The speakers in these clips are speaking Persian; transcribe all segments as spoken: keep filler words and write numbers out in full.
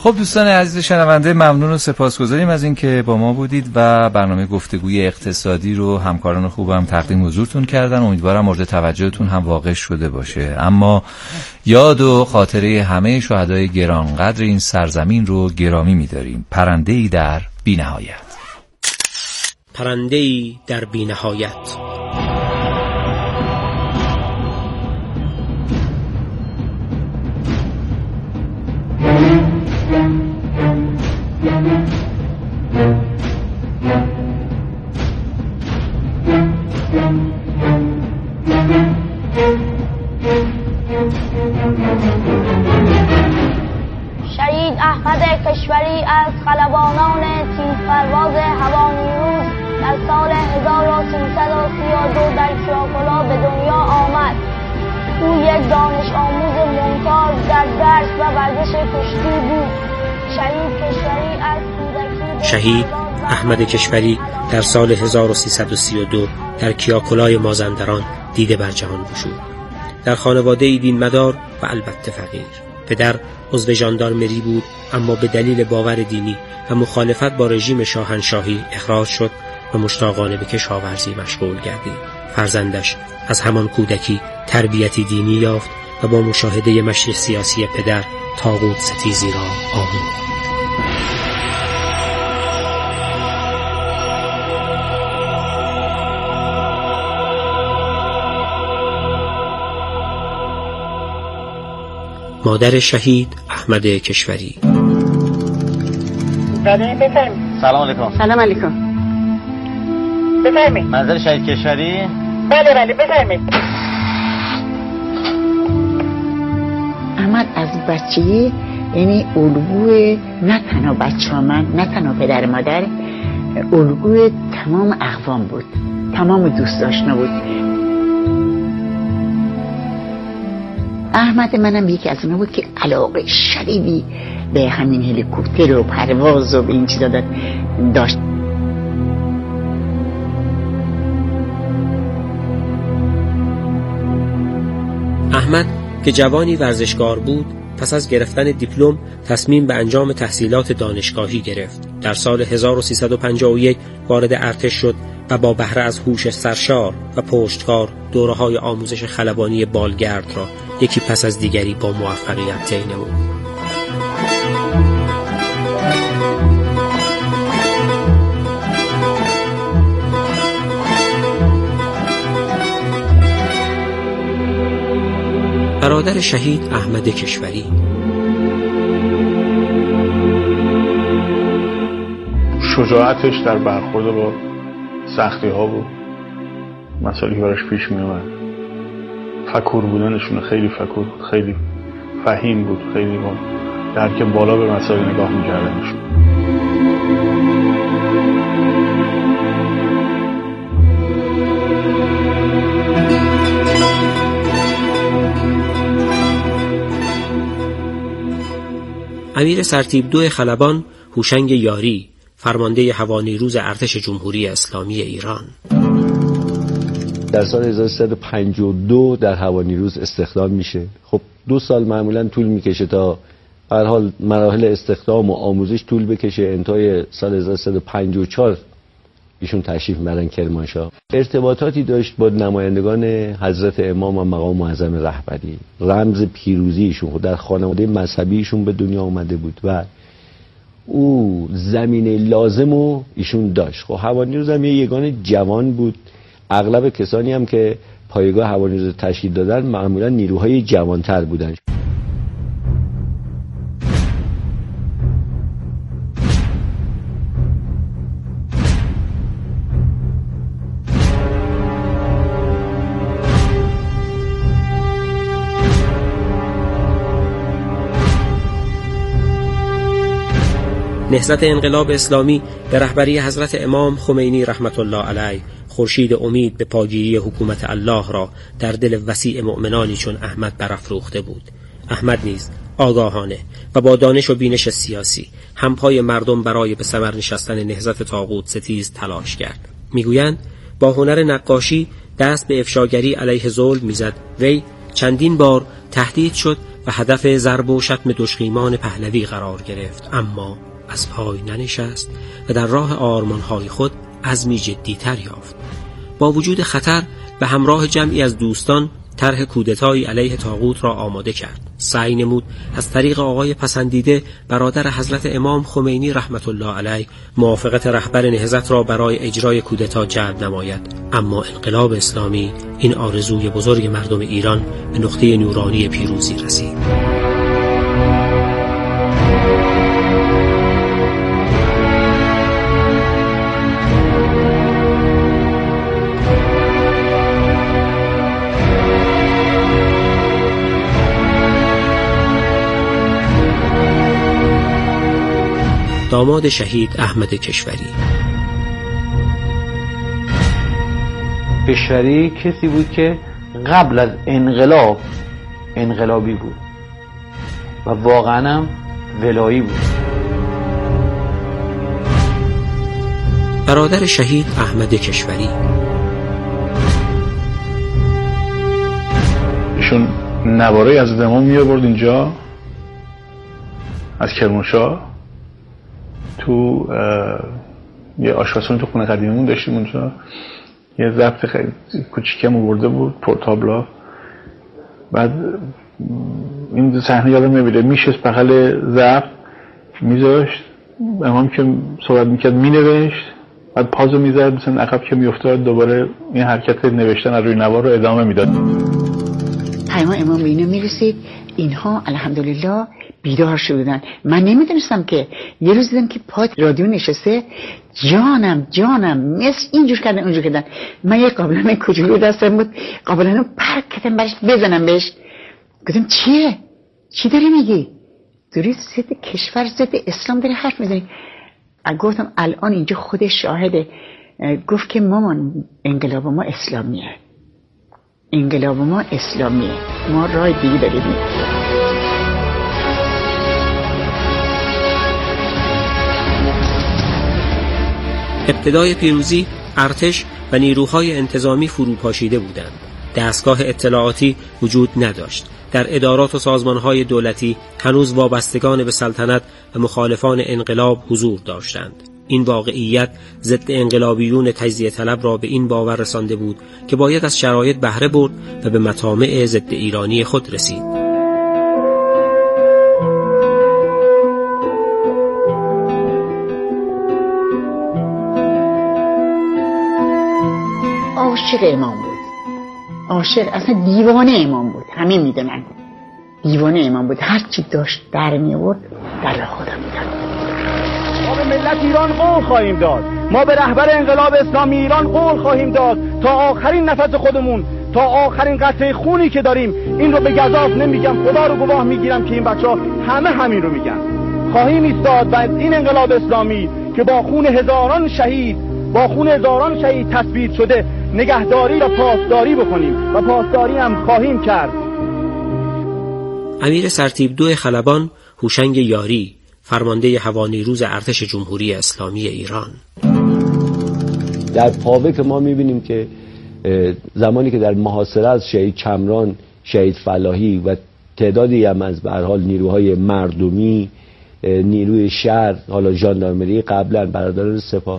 خب دوستان عزیز شنونده، ممنون و سپاسگزاریم از اینکه با ما بودید و برنامه گفتگوی اقتصادی رو همکاران خوبم تقدیم حضورتون کردن. امیدوارم مورد توجهتون هم واقع شده باشه. اما یاد و خاطره همه شهدای گرانقدر این سرزمین رو گرامی می‌داریم. پرنده‌ای در بی‌نهایت. پرنده‌ای در بی‌نهایت. شهید احمد کشوری از خلبانان تیزپرواز هوانیروز در سال هزار و سیصد و سی و دو در کیاکولا به دنیا آمد. او یک دانش آموز ممتاز در درس و ورزش کشتی بود. شهید کشوری از کودکی شهید احمد کشوری در سال هزار و سیصد و سی و دو در کیاکولای مازندران دیده بر جهان گشود. در خانواده دین مدار و البته فقیر. پدر عضو ژاندارمری بود، اما به دلیل باور دینی و مخالفت با رژیم شاهنشاهی اخراج شد و مشتاقانه به کشاورزی مشغول گردید. فرزندش از همان کودکی تربیتی دینی یافت و با مشاهده مشی سیاسی پدر طاغوت ستیزی را آموخت. مادر شهید احمد کشوری. بله بفرمایید. سلام علیکم. سلام علیکم. بفرمایید. منزل شهید کشوری؟ بله بله بفرمایید. احمد از بچگی یعنی الگوی نه تنها بچه من نه تنها پدر مادر، الگوی تمام اقوام بود، تمام دوست آشنا بود. احمد منم یکی از اونها بود که علاقه شدیدی به همین هلیکوپتر و پرواز و به این چیزا داشت. احمد که جوانی ورزشکار بود، پس از گرفتن دیپلم تصمیم به انجام تحصیلات دانشگاهی گرفت. در سال هزار و سیصد و پنجاه و یک وارد ارتش شد و با بهره از هوش سرشار و پشتکار دوره‌های آموزش خلبانی بالگرد را یکی پس از دیگری با موفقیت طی نمود. برادر شهید احمد کشوری. شجاعتش در برخورد با سختی ها و مسائلی که براش پیش می اومد، فکور بودنشون خیلی فکور، خیلی فهیم بود، خیلی با درک بالا به مسائل نگاه می کردنشون. امیر سرتیپ دو خلبان هوشنگ یاری، فرمانده هوانیروز ارتش جمهوری اسلامی ایران. در سال هزار و سیصد و پنجاه و دو در هوانیروز استخدام میشه. خب دو سال معمولا طول میکشه تا به هر حال مراحل استخدام و آموزش طول بکشه. انتهای سال هزار و سیصد و پنجاه و چهار ایشون تشریف میبرن کرمانشاه. ارتباطاتی داشت با نمایندگان حضرت امام و مقام معظم رهبری. رمز پیروزی ایشون در خانواده مذهبی ایشون به دنیا اومده بود و او زمینه لازمو ایشون داشت. خب هوانیروز هم یه یگان جوان بود. اغلب کسانی هم که پایگاه هوانیروز تشکیل دادن معمولا نیروهای جوانتر بودن. نهضت انقلاب اسلامی به رهبری حضرت امام خمینی رحمت الله علیه خورشید امید به پاگیری حکومت الله را در دل وسیع مؤمنانی چون احمد برافروخته بود. احمد نیز آگاهانه و با دانش و بینش سیاسی همپای مردم برای به ثمر نشستن نهضت طاغوت ستیز تلاش کرد. میگویند با هنر نقاشی دست به افشاگری علیه ظلم میزد. وی چندین بار تهدید شد و هدف ضرب و شتم دشخیمان پهلوی قرار گرفت، اما از پای ننشست و در راه آرمانهای خود عزمی جدی‌تر یافت. با وجود خطر به همراه جمعی از دوستان طرح کودتایی علیه طاغوت را آماده کرد. سعی نمود از طریق آقای پسندیده برادر حضرت امام خمینی رحمت الله علیه موافقت رهبر نهضت را برای اجرای کودتا جلب نماید، اما انقلاب اسلامی این آرزوی بزرگ مردم ایران به نقطه نورانی پیروزی رسید. داماد شهید احمد کشوری. کشوری کسی بود که قبل از انقلاب انقلابی بود و واقعا هم ولایی بود. برادر شهید احمد کشوری. ایشون نوارای از امام می آورد اینجا از کرمانشاه، تو یه آشپزخونه تو خونه قدیمیمون داشتیم اونجا، یه ضبط خیلی کوچیکم آورده بود پورتابلا. بعد این صحنه یادم نمیاد، میشست بغل ضبط میذاشت، امام که صحبت میکرد مینوشت، بعد پازو میزد، مثلا عقب که میافتاد دوباره این حرکت نوشتن از روی نوار رو ادامه میداد. پیام امام به اینو میرسید، اینها الحمدلله بیدار شدن. من نمیدونستم که یه روز دیدم که پای رادیو نشسته، جانم جانم مثل اینجور کردن اونجور کردن. من یه قابلمه کوچولو دستم بود، قابلمه رو پرک کردم برش بزنم بهش. گفتم چیه؟ چی داری میگی؟ داری ضد کشور ضد اسلام داری حرف میزنی؟ گفتم الان اینجا خودش شاهده. گفت که مامان انقلاب ما اسلامیه، انقلاب ما اسلامیه، ما راه دیگه داریم. ابتدای پیروزی ارتش و نیروهای انتظامی فروپاشیده بودند. دستگاه اطلاعاتی وجود نداشت. در ادارات و سازمانهای دولتی هنوز وابستگان به سلطنت و مخالفان انقلاب حضور داشتند. این واقعیت ضد انقلابیون تجزیه طلب را به این باور رسانده بود که باید از شرایط بهره برد و به مطامع ضد ایرانی خود رسید. عاشق امام بود، عاشق، اصلا دیوانه امام بود. همین میدونن دیوانه امام بود، هر چی داشت در می آورد در خودم میداد. ما به ملت ایران قول خواهیم داد، ما به رهبر انقلاب اسلامی ایران قول خواهیم داد تا آخرین نفس خودمون، تا آخرین قطره خونی که داریم، این رو به گزاف نمیگم، خدا رو گواه میگیرم که این بچه‌ها همه همین رو میگن، خواهیم ایستاد و این انقلاب اسلامی که با خون هزاران شهید با خون هزاران شهید تثبیت شده نگهداری و پاسداری بکنیم و پاسداری هم خواهیم کرد. امیر سرتیپ دو خلبان هوشنگ یاری، فرمانده هوانیروز ارتش جمهوری اسلامی ایران. در پاوه که ما میبینیم که زمانی که در محاصره از شهید کمران، شهید فلاحی و تعدادی هم از به هر حال نیروهای مردمی، نیروی شهر، حالا ژاندارمری، قبلا برادران سپاه.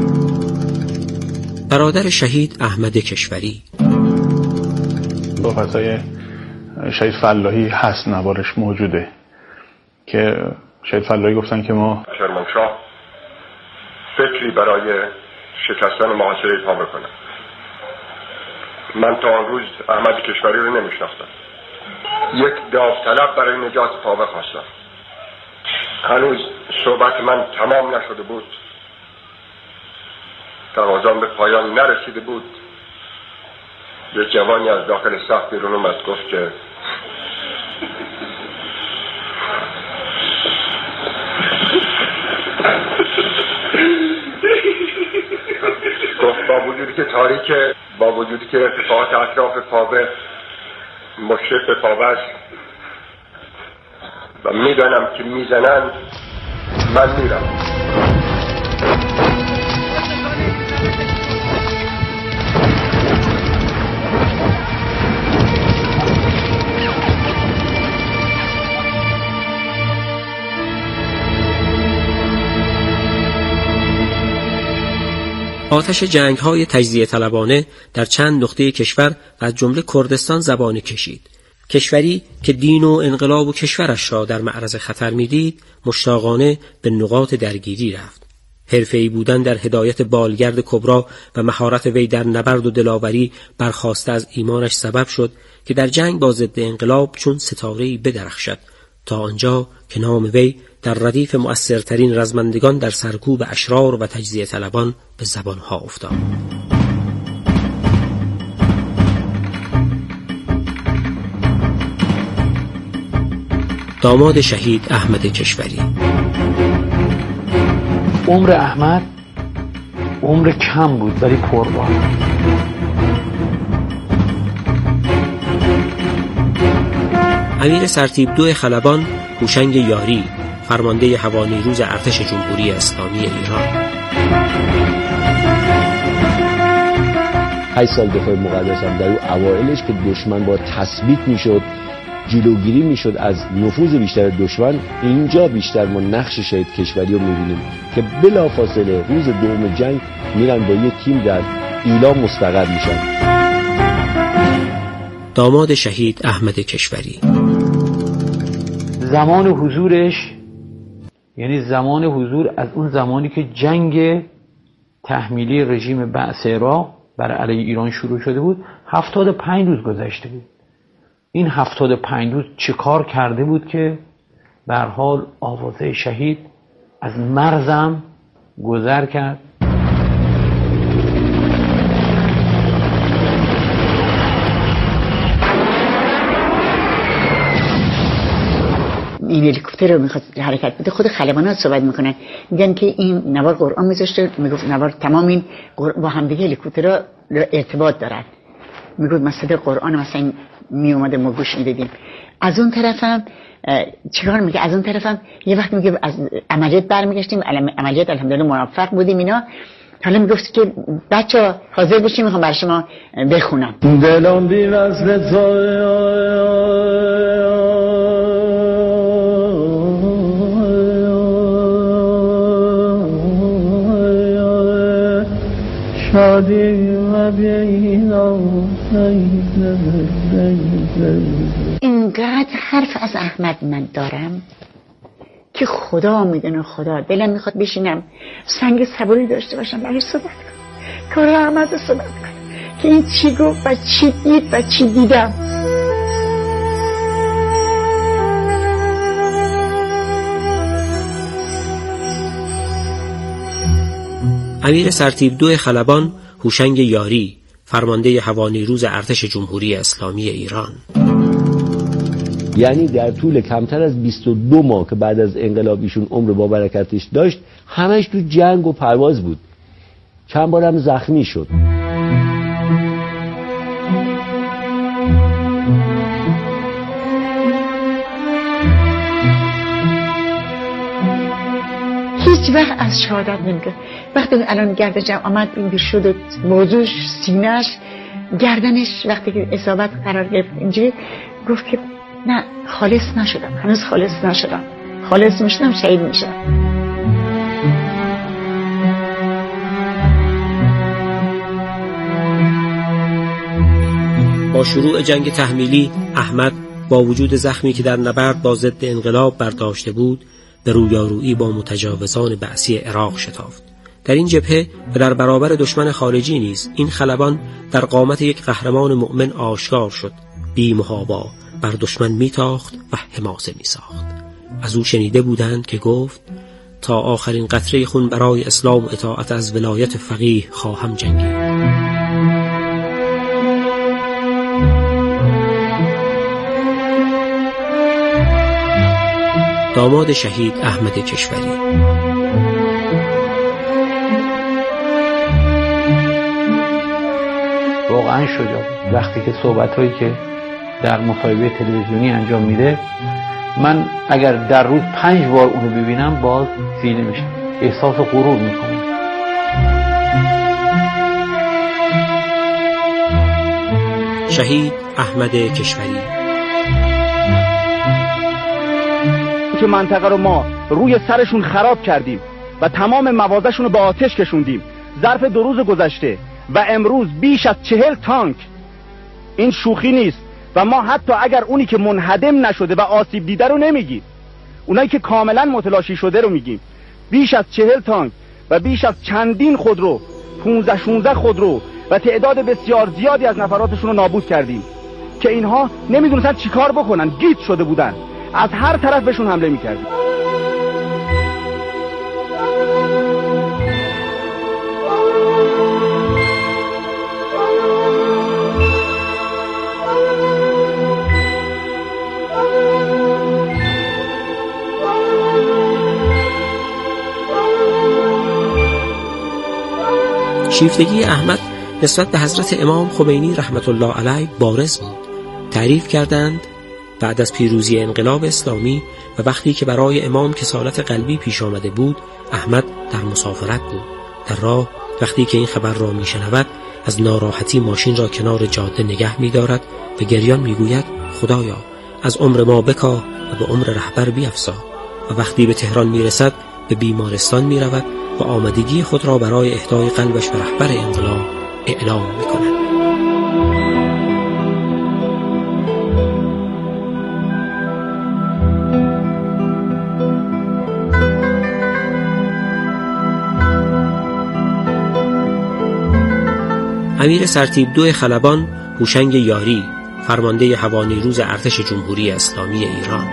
برادر شهید احمد کشوری. صحبت‌های شهید فلاحی هست، نوارش موجوده که شهید فلاحی گفتن که ما کرمانشاه فکری برای شکستن محاصره پاوه کنم. من تا آن روز احمد کشوری رو نمیشناختم. یک داوطلب برای نجات پاوه خواستم. هنوز صحبت من تمام نشده بود، تقاضام به پایان نرسیده بود، یک جوانی از داخل صف بیرون اومد گفت که گفت با وجودی که تاریک، با وجودی که ارتفاعات اطراف پاوه مشرف به پاوه است و میدانم که میزنن، من میرم. آتش جنگ‌های تجزیه طلبانه در چند نقطه کشور و از جمله کردستان زبانه کشید. کشوری که دین و انقلاب و کشورش را در معرض خطر می‌دید، مشتاقانه به نقاط درگیری رفت. حرفه‌ای بودن در هدایت بالگرد کبرا و مهارت وی در نبرد و دلاوری برخاسته از ایمانش سبب شد که در جنگ با ضد انقلاب چون ستاره‌ای بدرخشد، تا آنجا که نام وی در ردیف مؤثرترین رزمندگان در سرکوب اشرار و تجزیه طلبان به زبانها افتاد. داماد شهید احمد کشوری. عمر احمد عمر کم بود ولی پربار. امیر سرتیپ دو خلبان هوشنگ یاری، فرمانده هوانیروز ارتش جمهوری اسلامی ایران. هشت سال دفاع مقدس هم در اون اوائلش که دشمن با تثبیت میشد، جلوگیری میشد از نفوذ بیشتر دشمن، اینجا بیشتر ما نقش شهید کشوری رو میبینیم که بلافاصله روز دوم جنگ میرن با یه تیم در ایلا مستقر میشن. داماد شهید احمد کشوری. زمان حضورش یعنی زمان حضور از اون زمانی که جنگ تحمیلی رژیم بعث عراق بر علیه ایران شروع شده بود، هفتاد و پنج روز گذشته بود. این هفتاد و پنج روز چه کار کرده بود که به هر حال آوازه شهید از مرزم گذر کرد. این هلیکوپتر رو میخواد حرکت بده، خود خلبانات صحبت میکنن، میگن که این نوار قرآن میذاشته، میگفت نوار تمام این با همدیگه هلیکوپترها ارتباط دارن، میگفت مثلا قرآن مثلا می اومده ما گوش میدادیم. از اون طرفم چیکار میگه؟ از اون طرفم یه وقت میگه از عملیات برمیگشتیم، عملیات الحمدلله موفق بودیم اینا. حالا میگفت که بچه‌ها حاضر باشیم میخوام برای شما بخونم. دلم بی وصل تو شادی و بینا اینقدر حرف از احمد من دارم که خدا میدونه، خدا دلم میخواد بشینم سنگ صبوری داشته باشم برای صحبت کنم، کار احمد رو صحبت کنم که این چی گفت و چی دید و چی دیدم. امیر سرتیپ دو خلبان هوشنگ یاری، فرمانده هوانیروز ارتش جمهوری اسلامی ایران. یعنی در طول کمتر از بیست و دو ماه که بعد از انقلاب ایشون عمر با برکتش داشت، همش تو جنگ و پرواز بود، چند بارم زخمی شد. هیچ وقت از شهادت نمیگه. وقتی الان گردنش آمد این شد موضوعش سینه‌اش گردنش وقتی که اصابت قرار گرفت اینجوری گفت که نه خالص نشدم، هنوز خالص نشدم، خالص میشدم شهید میشدم. با شروع جنگ تحمیلی احمد با وجود زخمی که در نبرد با ضد انقلاب برداشته بود به رویارویی با متجاوزان بعثی عراق شتافت. در این جبهه و در برابر دشمن خارجی نیز این خلبان در قامت یک قهرمان مؤمن آشکار شد، بی محابا بر دشمن میتاخت و حماسه میساخت. از او شنیده بودند که گفت تا آخرین قطره خون برای اسلام و اطاعت از ولایت فقیه خواهم جنگید. داماد شهید احمد کشوری. واقعا شجاع بود. وقتی که صحبت‌هایی که در مصاحبه تلویزیونی انجام میده، من اگر در روز پنج بار اونو ببینم باز سینه میشم، احساس غرور میکنم. شهید احمد کشوری. که منطقه رو ما روی سرشون خراب کردیم و تمام موازهشون رو به آتش کشوندیم ظرف دو روز گذشته و امروز بیش از چهل تانک، این شوخی نیست. و ما حتی اگر اونی که منهدم نشده و آسیب دیده رو نمیگیم، اونایی که کاملا متلاشی شده رو میگیم. بیش از چهل تانک و بیش از چندین خودرو، پونزده شونزده خودرو و تعداد بسیار زیادی از نفراتشون رو نابود کردیم که اینها نمیدونستن چیکار بکنن، گیج شده بودن، از هر طرف بهشون حمله میکردیم. شیفتگی احمد نسبت به حضرت امام خمینی رحمت الله علیه بارز بود. تعریف کردند بعد از پیروزی انقلاب اسلامی و وقتی که برای امام کسالت قلبی پیش آمده بود، احمد در مسافرت بود. در راه وقتی که این خبر را می شنود، از ناراحتی ماشین را کنار جاده نگه می دارد و گریان می گوید خدایا از عمر ما بکاه و به عمر رهبر بیفزا. و وقتی به تهران می رسد به بیمارستان می رود و آمادگی خود را برای اهدای قلبش به رهبر انقلاب اعلام می کند. امیر سرتیپ دو خلبان هوشنگ یاری، فرمانده هوانیروز ارتش جمهوری اسلامی ایران.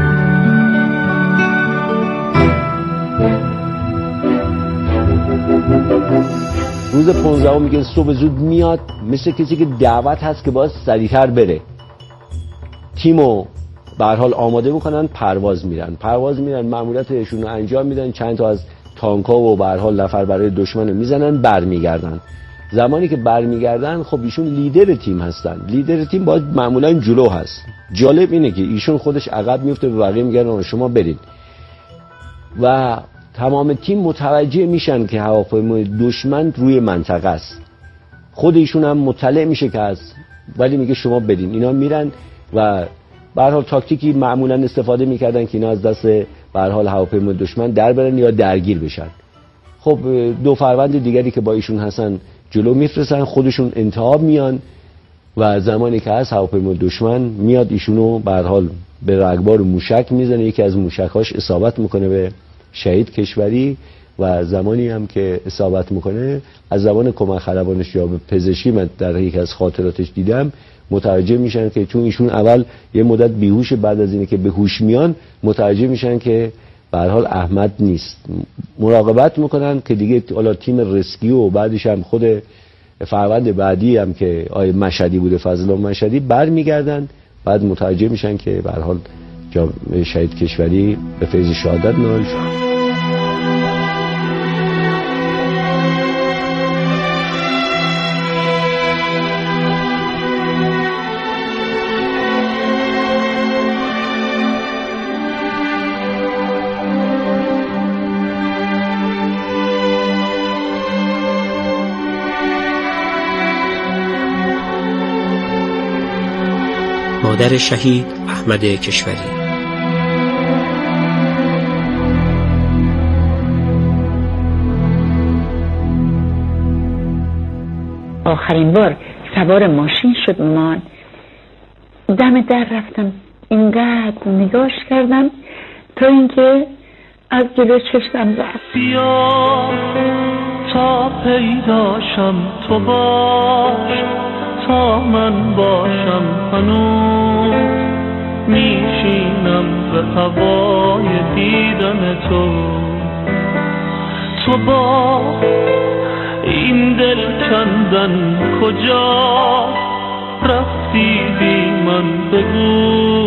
روز پانزدهم میگه صبح زود میاد، مثل کسی که دعوت هست که باید سریعتر بره. تیمو به هر حال آماده میکنن، پرواز میرن پرواز میرن ماموریتشون رو انجام میدن، چند تا از تانک‌ها و به هر حال نفر برای دشمن رو میزنن، برمیگردن. زمانی که برمیگردن خب ایشون لیدر تیم هستن، لیدر تیم باید معمولا جلو هست. جالب اینه که ایشون خودش عقب میفته، به بقیه میگن شما برید و تمام تیم متوجه میشن که هواپیمای دشمن روی منطقه است. خود ایشون هم مطلع میشه که هست، ولی میگه شما برین. اینا میرن و به هر حال تاکتیکی معمولا استفاده میکردن که اینا از دست به هر حال هواپیمای دشمن در برن یا درگیر بشن. خب دو فروند دیگری که با ایشون هستن جلو میفرستن، خودشون انتهاب میان و زمانی که هست هواپیمای دشمن میاد ایشونو به هر حال به رگبار موشک میزنه، یکی از موشک‌هاش اصابت میکنه به شهید کشوری و زمانی هم که اصابت میکنه از زبان کمک خلبانش یا به پزشکی من در یک از خاطراتش دیدم متوجه میشن که چون ایشون اول یه مدت بیهوش، بعد از اینه که به هوش میان متوجه میشن که به هر حال احمد نیست. مراقبت میکنن که دیگه حالا تیم رسکیو و بعدش هم خود فروند بعدی هم که آیه مشهدی بوده، فضل مشهدی، برمیگردن، بعد متوجه میشن که به هر حال شهید کشوری به فیض شهادت نائل شد. مادر شهید احمد کشوری. آخرین بار سوار ماشین شد مامان، دم در رفتم، اینقدر نگاش کردم تا اینکه از جلو چشمم زد. بیا تا پیداشم تو باش، تا من باشم هنوز میشینم به هوای دیدن تو. تو با این دل کندن کجا رفتی بی من بگو،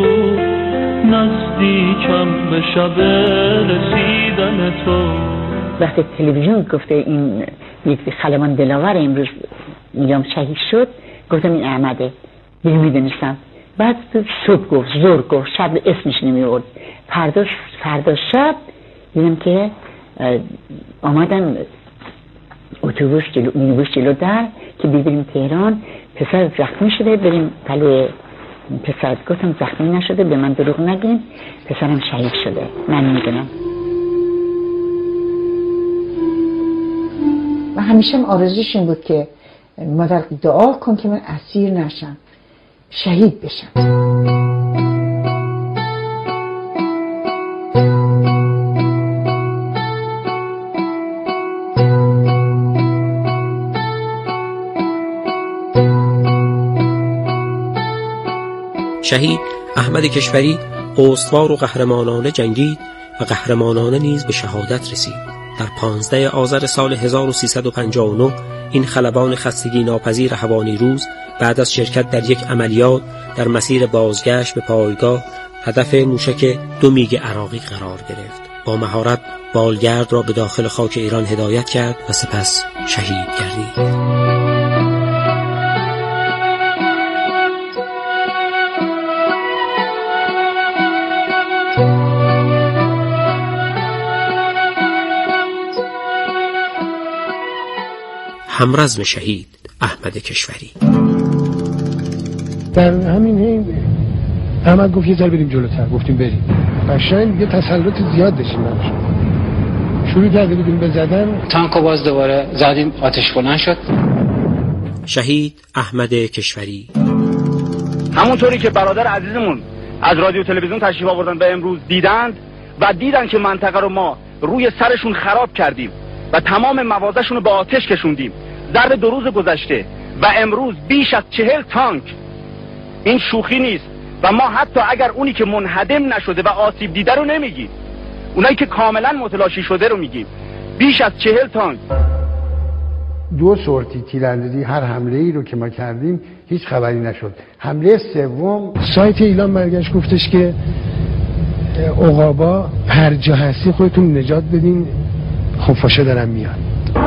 نزدیکم به شب رسیدن تو. وقتی تلویزیون گفته این یک خلبان دلاور امروز میگم شهید شد، گفتم این احمده، دیگه میدونستم. بعد صبح گفت، زور گفت، شب اسمش نمیورد. فردا فردا شب دیدم که آمدن اتوبوس جلو مینیبوس جلو در که بریم تهران، پسر زخمی شده، بریم پلو پسر. گفتم زخمی نشده، به من دروغ نگین، پسرم شهید شده، من میدونم. و همیشه آرزوش این بود که مادر دعا کن که من اسیر نشم، شهید بشم. شهید احمد کشوری استوار و قهرمانانه جنگید و قهرمانانه نیز به شهادت رسید. در پانزده آذر سال هزار و سیصد و پنجاه و نه این خلبان خستگی ناپذیر هوانیروز بعد از شرکت در یک عملیات در مسیر بازگشت به پایگاه هدف موشک دو میگ عراقی قرار گرفت. با مهارت بالگرد را به داخل خاک ایران هدایت کرد و سپس شهید گردید. همرزم شهید احمد کشوری. در همین حین احمد گفت یه ذره بریم جلوتر، گفتیم بریم. قشنگ یه تسلط زیاد داشتیم براش. شروع کردیم بودیم به زدن، تانکو باز دوباره زدیم، آتش بلند شد. شهید احمد کشوری. همونطوری که برادر عزیزمون از رادیو تلویزیون تشریف آوردن به امروز دیدند و دیدن که منطقه رو ما روی سرشون خراب کردیم و تمام موازه‌شون رو به آتش کشوندیم. ضرب دو روز گذشته و امروز بیش از چهل تانک، این شوخی نیست. و ما حتی اگر اونی که منهدم نشده و آسیب دیده رو نمیگیم، اونایی که کاملا متلاشی شده رو میگیم. بیش از چهل تانک. دو سورتی تیراندازی هر حمله ای رو که ما کردیم هیچ خبری نشد. حمله سوم سایت ایلام برگشت گفتش که عقابا هر جا هستی خودتون نجات بدین، خفاشه دارن میان.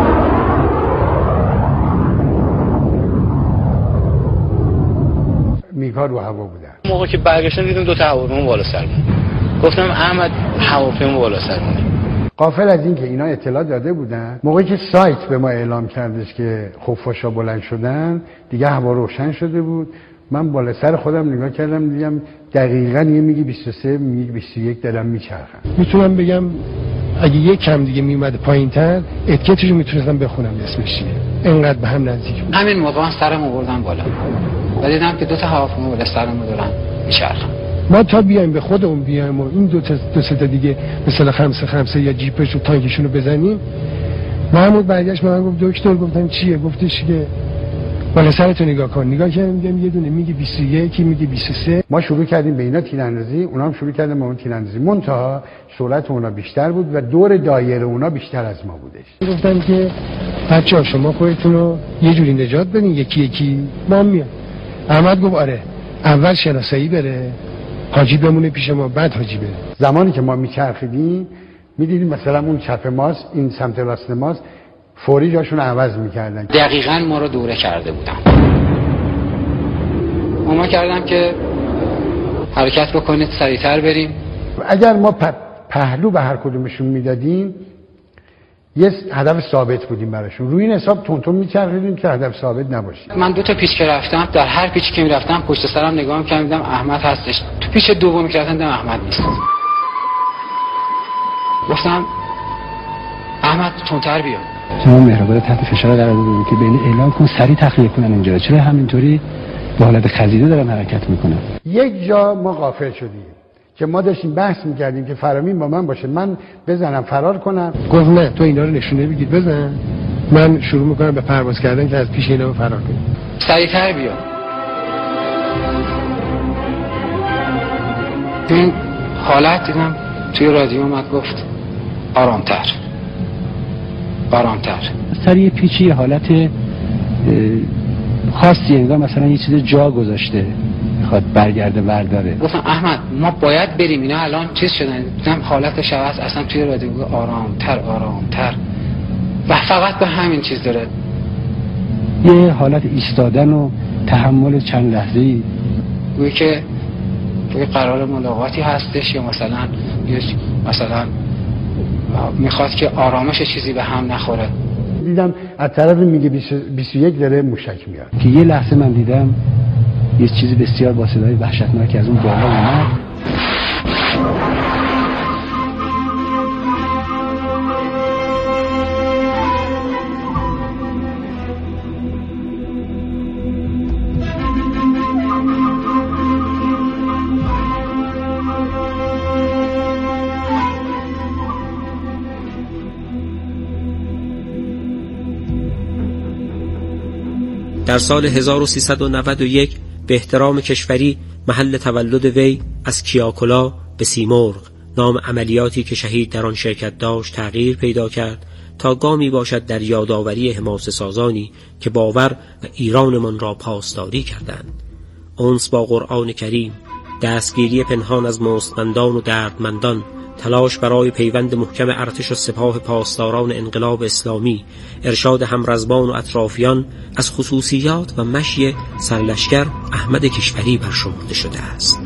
میگا رو هوا بودن. موقع که برگشتن دیدم دو تا هواپیما بالا سر بود. گفتم احمد هواپیما بالا سر بود. غافل از این که اینا اطلاع داده بودن، موقعی که سایت به ما اعلام کردش که خفاشا بلند شدن دیگه هوا روشن شده بود. من بالا سر خودم نگاه کردم دیدم دقیقاً یه میگی بیست و سه میگی بیست و یک دارم میچرخن. میتونم بگم اگه یک کم دیگه میومد پایین‌تر اتیکتشو میتونستم بخونم اسمش چیه. اینقدر به هم نزدیک بود. همین موقع سرم آوردم بالا. و دیدم که دو تا هواپیما بالا سرم دارن میچرخن. ما تا بیایم به خودمون بیایم و این دو تا دو سه تا دیگه مثلا خمسه خمسه یا جیپش و تانکشون رو بزنیم. محمود برگشت به من گفت دکتر، گفتم چیه؟ گفتش که بالا سرتو نگاه کن. نگاه کردم میگم یه دونه میگه بیست و یک میگه بیست و سه. ما شروع کردیم به اینا تیراندازی، اونا هم شروع کردن به اون تیراندازی. منتها سرعت اونا بیشتر بود و دور دایره اونا بیشتر از ما بودش. گفتم که بچه‌ها شما خودتون رو یه جوری نجات بدین، یکی یکی ما میام. احمد گفت آره، اول شناسایی بره، حاجی بمونه پیش ما، بعد حاجی بره. زمانی که ما میچرخیدیم میدیدیم مثلا اون چپ ماست، این سمت راست ماست، فوری جاشون عوض میکردن. دقیقاً ما رو دوره کرده بودن. ما کردم که حرکت بکنید، سریعتر بریم. اگر ما پهلو به هر کدومشون میدادیم یه هدف ثابت بودیم براشون. روی این حساب تونتون میچرخیدیم که هدف ثابت نباشید. من دو تا پیچ که رفتم، در هر پیچی که میرفتم پشت سرم نگاه می‌کردم دیدم احمد هستش. تو پیچ دومی که رفتم دیدم احمد نیست. گفتم احمد تونتر بیا. شما مهربان تحت فشار قرار دادید که بین اعلام کن سریع تخلیه کنن اینجا. چرا همینطوری به حالت خزیده دارن حرکت میکنن؟ یک جا ما غافل شدیم که ما داشتیم بحث میکردیم که فرامین با من باشه، من بزنم فرار کنم. گفت نه، تو اینا رو نشونه بگید بزن، من شروع میکنم به پرواز کردن که از پیش اینا فرار کنیم. سریعتر بیا. این حالت دیدم توی رادیو اومد گفت آرامتر آرامتر. سریع پیچی حالت خاصی انگار مثلا یه چیز جا گذاشته میخواد برگرده برداره. گفتم احمد ما باید بریم، اینا الان چیز شدن. دیدم حالتش عوض، اصلا توی رادیو آرامتر آرامتر و فقط به همین چیز داره. یه حالت ایستادن و تحمل چند لحظه‌ای گویی که توی قرار ملاقاتی هستش یا مثلا یا مثلا میخواد که آرامش چیزی به هم نخوره. دیدم از طرف میگه بیست و یک داره موشک میاد که یه لحظه من دیدم یه چیزی بسیار با صدای وحشتناک از اون بالا اومد. در سال هزار و سیصد و نود و یک به احترام کشوری محل تولد وی از کیاکلا به سیمرغ، نام عملیاتی که شهید در آن شرکت داشت، تغییر پیدا کرد تا گامی باشد در یادآوری حماسه سازانی که باور و ایرانمان را پاسداری کردند. انس با قرآن کریم، دستگیری پنهان از مستمندان و دردمندان، تلاش برای پیوند محکم ارتش و سپاه پاسداران انقلاب اسلامی، ارشاد همرزبان و اطرافیان از خصوصیات و مشی سرلشکر احمد کشوری برشمرده شده است.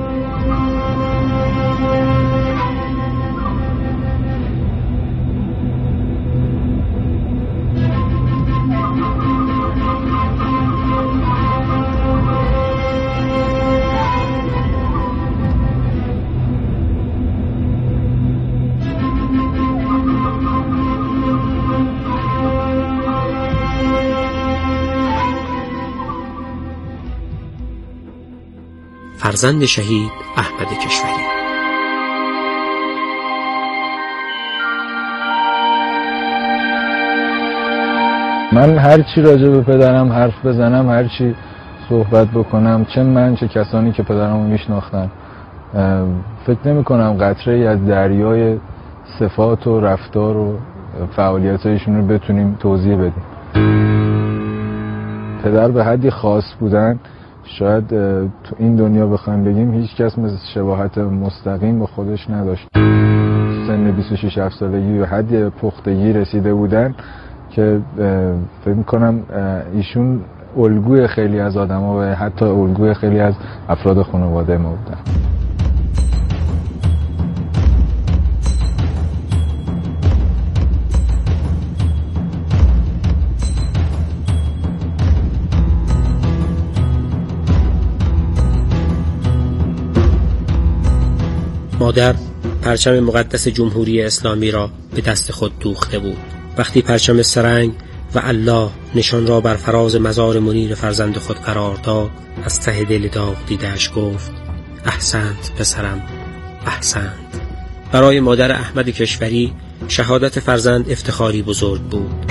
فرزند شهید احمد کشوری. من هر چی راجع به پدرم حرف بزنم، هر چی صحبت بکنم، چه من چه کسانی که پدرمو میشناختن، فکر نمی کنم قطره ای از دریای صفات و رفتار و فعالیتایشون رو بتونیم توضیح بدیم. پدر به حدی خاص بودن، شاید تو این دنیا بخوایم بگیم هیچ کس مثل شباهت مستقیم به خودش نداشت. سن بیست و شش سالگی و حدی پختگی رسیده بودن که فکر می‌کنم ایشون الگوی خیلی از آدم‌ها و حتی الگوی خیلی از افراد خانواده ما بودن. مادر پرچم مقدس جمهوری اسلامی را به دست خود دوخته بود. وقتی پرچم سرنگ و الله نشان را بر فراز مزار منیر فرزند خود قرار داد، از ته دل داغ دیده‌اش گفت احسنت پسرم، احسنت. برای مادر احمد کشوری شهادت فرزند افتخاری بزرگ بود.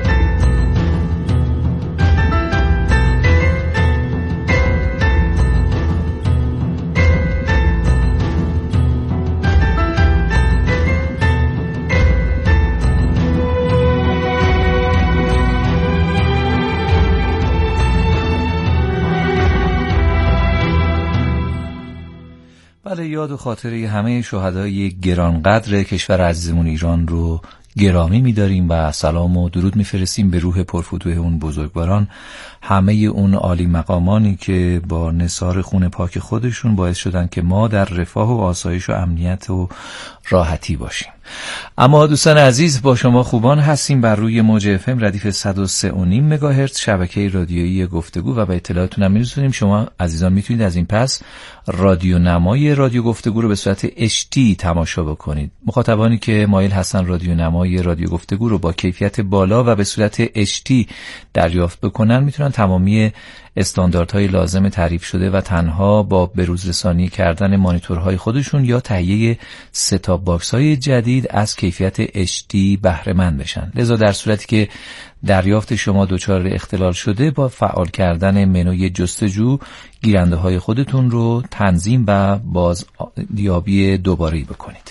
بله، یاد و خاطره همه شهدای گرانقدر کشور عزیزمون ایران رو گرامی می‌داریم و سلام و درود می‌فرستیم به روح پرفتوح اون بزرگواران، همه اون عالی مقامانی که با نثار خون پاک خودشون باعث شدن که ما در رفاه و آسایش و امنیت و راحتی باشیم. اما دوستان عزیز، با شما خوبان هستیم بر روی موج اف ام ردیف صد و سه و نیم مگاهرتز شبکه رادیویی گفتگو و به اطلاعاتون هم می‌رسونیم. شما عزیزان میتونید از این پس رادیو نمای رادیو گفتگو رو به صورت اچ دی تماشا بکنید. مخاطبانی که مایل هستن رادیو نمای رادیو گفتگو رو با کیفیت بالا و به صورت اچ دی دریافت بکنن، میتونن تمامی استانداردهای لازم تعریف شده و تنها با بروز رسانی کردن مانیتورهای خودشون یا تهیه ست-آپ باکس‌های جدید از کیفیت اچ دی بهره مند بشن. لذا در صورتی که دریافت شما دچار اختلال شده، با فعال کردن منوی جستجو گیرنده های خودتون رو تنظیم و بازیابی دوباره بکنید.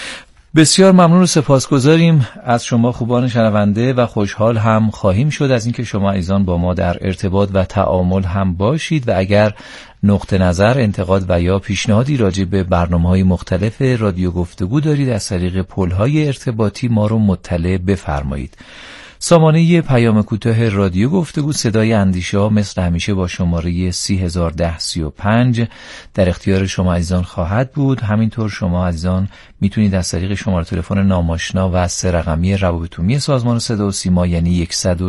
بسیار ممنون و سپاسگزاریم از شما خوبان شنونده و خوشحال هم خواهیم شد از اینکه شما عزیزان با ما در ارتباط و تعامل هم باشید و اگر نقطه نظر، انتقاد و یا پیشنهادی راجع به برنامه‌های مختلف رادیو گفتگو دارید، از طریق پل‌های ارتباطی ما رو مطلع بفرمایید. سامانه پیام کوتاه رادیو گفتگو صدای اندیشه ها مثل همیشه با شماره سی هزار و ده سی و پنج در اختیار شما عزیزان خواهد بود. همینطور شما عزیزان میتونید از طریق شماره تلفن ناماشنا و سه رقمی روابط عمومی سازمان صدا و سیما یعنی صد